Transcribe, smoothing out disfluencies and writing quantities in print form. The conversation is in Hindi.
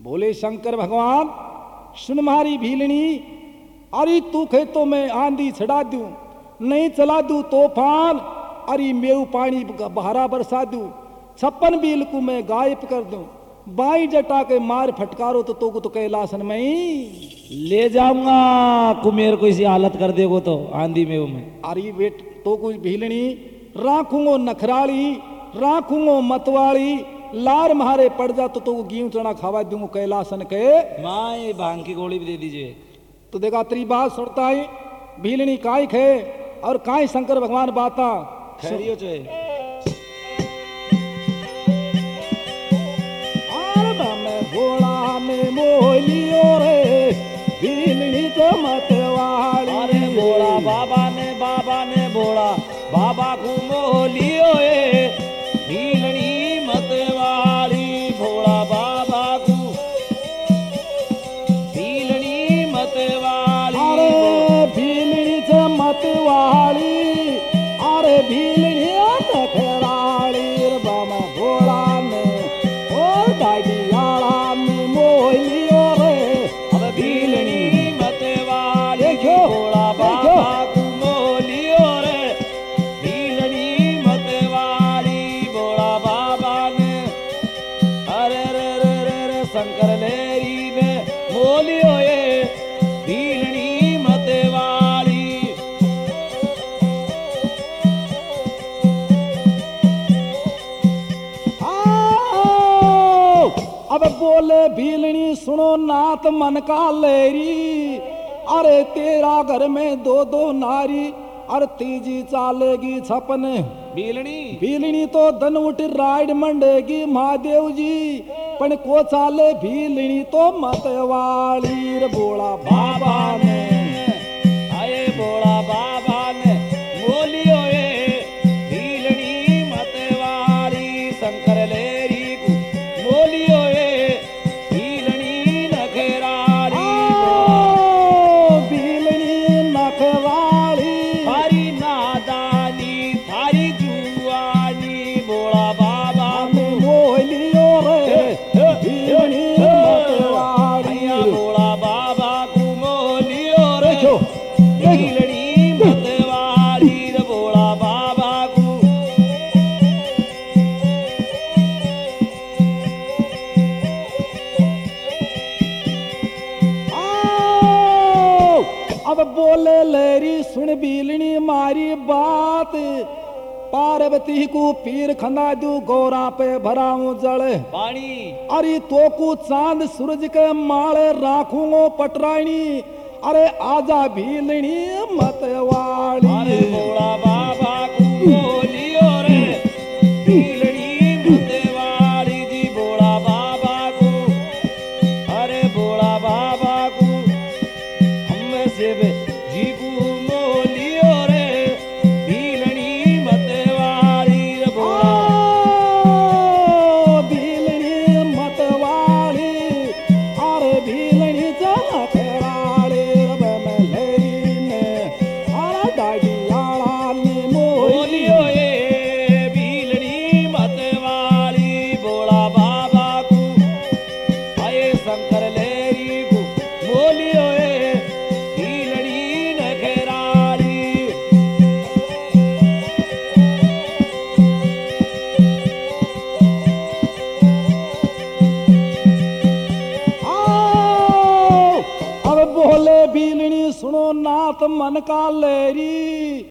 बोले शंकर भगवान सुन मारी भीलनी, अरे तू खेतों में आंधी छड़ा दूं, नहीं चला दूं तूफान, अरे मेऊ पानी बहारा बरसा दूं, 56 बील को मैं गायब कर दूं, बाई जटा के मार फटकारो तो को तो कैलासन में ही ले जाऊंगा कुमेर को इसी हालत कर देगो तो आंधी में वो मैं। अरे बेट तो कुछ भीलनी राखूंगो नखराली, राखूंगो मतवाली, लार मारे पड़ जा तो गेहूं चना खावा दूंगा कैलासन के। माँ भांग की गोली भी दे दीजिए। तो देखा तेरी बात सुनता है भीलनी काय खे और काय शंकर भगवान बाता खैरियो चाहे भोला में मोलियो रे भीलनी तो मतवाली। अरे भोला बाबा ने भोला बाबा को मोलियो ए भीलनी मतवाली, भोला बाबा को भीलनी मतवाली। अरे भीलनी से मतवाली, अरे भीलनी नखराली बाबा भोला ने ओ डाडियाला में मोलियो रे अब भीलनी मतवाली, भोला बाबा को मोलियो रे भीलनी मतवाली, भोला बाबा ने अरे रे रे रे रे शंकर लेरी ने मोलियो ये भीलनी मतवाली। अब बोले भीलनी सुनो नाथ मन का लेरी, अरे तेरा घर में दो दो नारी, अरे तीजी चालेगी 56 भीलनी भीलनी तो धन उठ राइड मंडेगी महादेव जी, पण को चाले भीलनी तो मतवाली रे भोला बाबा ने। आए भोला बाबा ने बोलियो ये भीलनी मतवाली, शंकर लेरी को बोलियो ये भीलनी नखराली। भीलनी नखवाली थारी नादानी थारी जुआनी, भोला बाबा ने मोलियो रे भीलनी मतवाली। भोला बाबा को मोलियो रे देखो भीलनी मतवाली रे भोला बाबा को। आओ, अब बोले लेरी सुन भीलनी मारी बात, पार्वती को पीर खंदा दू गौरा पे भराऊं जल, पानी अरे तो को चांद सूरज के माले राखूंगो पटरानी, अरे आजा भीलनी मतवाली। अरे भोला बाबा को बोलियो रे भीलनी मतवाली जी, भोला बाबा को अरे भोला बाबा को हम से जी को बोलियो रे भीलनी मतवाली रे भोला। ओ, भीलनी मतवाली, अरे भीलनी चलखराली रब में लेरी ने, अरे डाडियाला ने मोली। बोलियो ये भीलनी मतवाली, भोला बाबा को आए शंकर लेरी को बोलियो ये भीलनी नखराली। आओ, अब बोले भीलनी सुनो नाथ मन का लेरी,